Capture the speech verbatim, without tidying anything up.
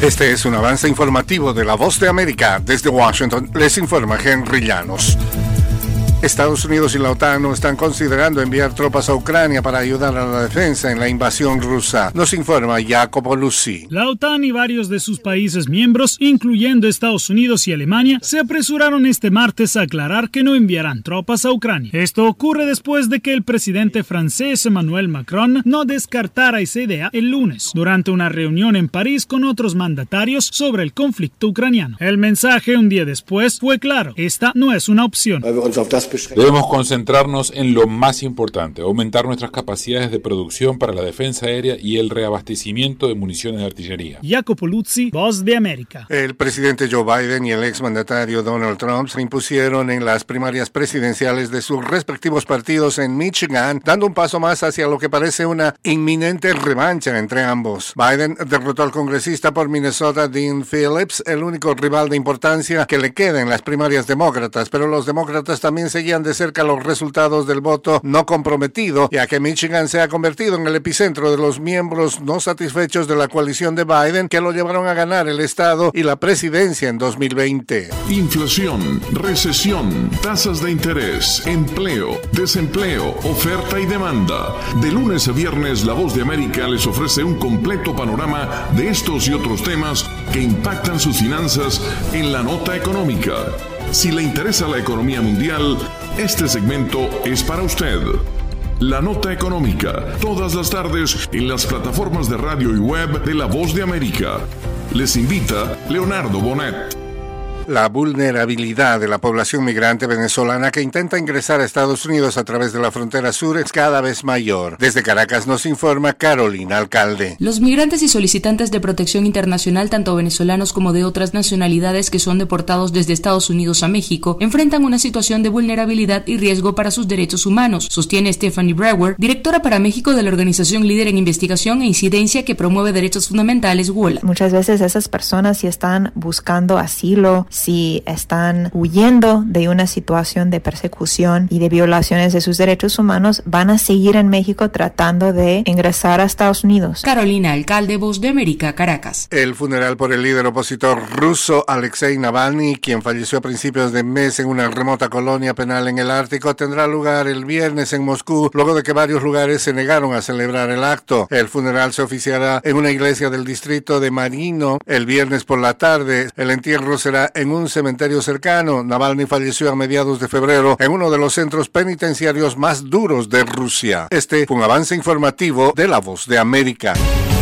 Este es un avance informativo de La Voz de América. Desde Washington les informa Henry Llanos. Estados Unidos y la OTAN no están considerando enviar tropas a Ucrania para ayudar a la defensa en la invasión rusa. Nos informa Jacopo Luzzi. La OTAN y varios de sus países miembros, incluyendo Estados Unidos y Alemania, se apresuraron este martes a aclarar que no enviarán tropas a Ucrania. Esto ocurre después de que el presidente francés Emmanuel Macron no descartara esa idea el lunes, durante una reunión en París con otros mandatarios sobre el conflicto ucraniano. El mensaje un día después fue claro: esta no es una opción. Debemos concentrarnos en lo más importante, aumentar nuestras capacidades de producción para la defensa aérea y el reabastecimiento de municiones de artillería. Jacopo Luzzi, Voz de América. El presidente Joe Biden y el exmandatario Donald Trump se impusieron en las primarias presidenciales de sus respectivos partidos en Michigan, dando un paso más hacia lo que parece una inminente revancha entre ambos. Biden derrotó al congresista por Minnesota Dean Phillips, el único rival de importancia que le queda en las primarias demócratas, pero los demócratas también seguían de cerca los resultados del voto no comprometido, ya que Michigan se ha convertido en el epicentro de los miembros no satisfechos de la coalición de Biden, que lo llevaron a ganar el estado y la presidencia en dos mil veinte. Inflación, recesión, tasas de interés, empleo, desempleo, oferta y demanda. De lunes a viernes, La Voz de América les ofrece un completo panorama de estos y otros temas que impactan sus finanzas en la nota económica. Si le interesa la economía mundial, este segmento es para usted. La Nota Económica, todas las tardes en las plataformas de radio y web de La Voz de América. Les invita Leonardo Bonet. La vulnerabilidad de la población migrante venezolana que intenta ingresar a Estados Unidos a través de la frontera sur es cada vez mayor. Desde Caracas nos informa Carolina Alcalde. Los migrantes y solicitantes de protección internacional, tanto venezolanos como de otras nacionalidades que son deportados desde Estados Unidos a México, enfrentan una situación de vulnerabilidad y riesgo para sus derechos humanos, sostiene Stephanie Brewer, directora para México de la organización líder en investigación e incidencia que promueve derechos fundamentales, WOLA. Muchas veces esas personas, si están buscando asilo, si están huyendo de una situación de persecución y de violaciones de sus derechos humanos, van a seguir en México tratando de ingresar a Estados Unidos. Carolina Alcalde, Voz de América, Caracas. El funeral por el líder opositor ruso Alexei Navalny, quien falleció a principios de mes en una remota colonia penal en el Ártico, tendrá lugar el viernes en Moscú, luego de que varios lugares se negaron a celebrar el acto. El funeral se oficiará en una iglesia del distrito de Marino el viernes por la tarde. El entierro será en un cementerio cercano. Navalny falleció a mediados de febrero en uno de los centros penitenciarios más duros de Rusia. Este fue un avance informativo de La Voz de América.